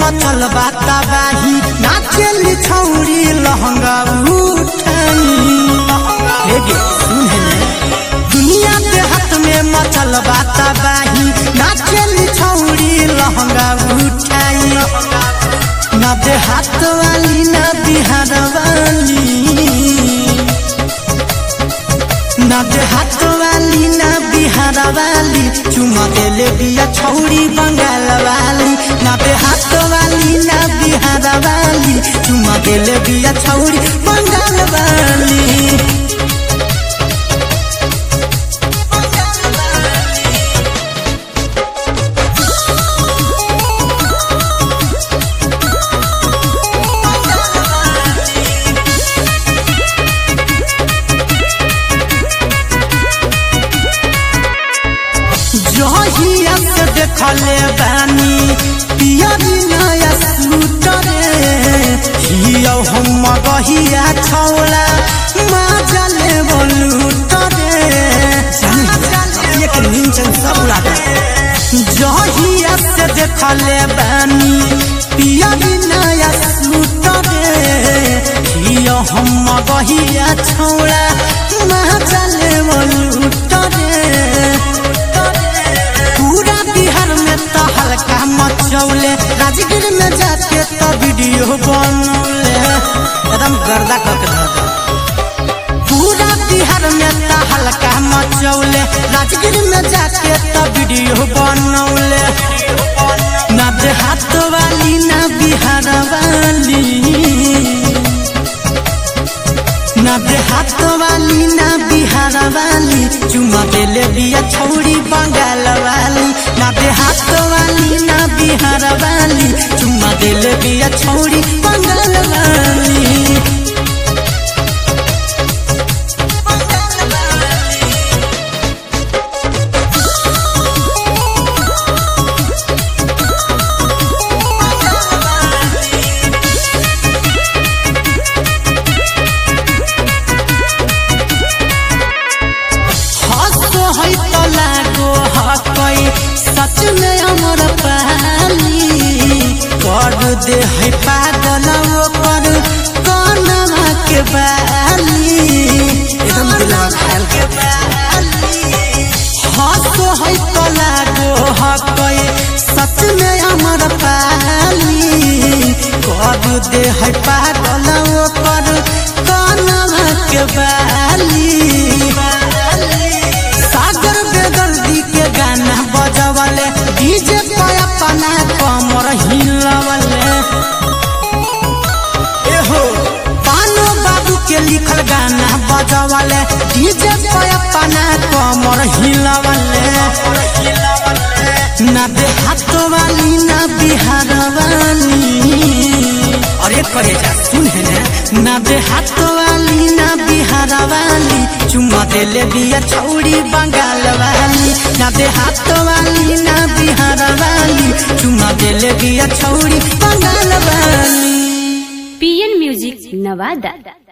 मचल बाताबाही नाचेली छौरी लहंगा उठाई। दुनिया के हाथ में मचल बाताबाही नाचेली छौरी लहंगा उठाई। ना देहात वाली ना बिहार वाली, ना देहात वाली ना बिहार वाली, चुमा देले बिया छौरी बंगाल वाली। ना देहात वाली ना बिहार वाली, चुमा देले बिया छौरी बंगाल वाली। जहिया से देखले बानी पियरी नया सूटर हियो हम गहिया छौला माजले बोलूटर एक निंजन सब लागे। जहिया से देखले बानी पियरी नया सूटर हियो हम गहिया छौला माजले बोलूटर। हल्का मचौले राजगीर में जाके तो वीडियो बनौले एकदम गर्दा करके धर दे। पूरा बिहार में तो हल्का मचौले राजगीर में जाके तो वीडियो बनौले। ना देहात वाली ना बिहार वाली, ना देहात वाली ना बिहार वाली, चुमा देले बिया छौरी बंगाल वाली। ना देहात वाली ना बिहार वाली, चुमा देले बिया छौरी बंगाल वाली। सच में अमर पाली कर दे है पागल ओकर कनमा के बाली। एकदम दिलवा खाल के बाली हंसो है तो लागो हकई। सच में अमर पाली कर दे है पागल ओकर कनमा के बाली। सागर बेदर्दी के गाना बजवले डीजे पे अपना कमर हिलवले। एहो पानो बाबू के लिखल गाना बजवले डीजे पे अपना कमर हिलवले। ना देहात वाली ना बिहार वाली, अरे करेजा सुन है ना देहात वाली ना बिहार वाली, चुमा देले बिया छौरी बंगाल वाली। ना देहात वाली ना बिहार वाली, चुमा देले बिया छौरी बंगाल वाली। PN music Nawada.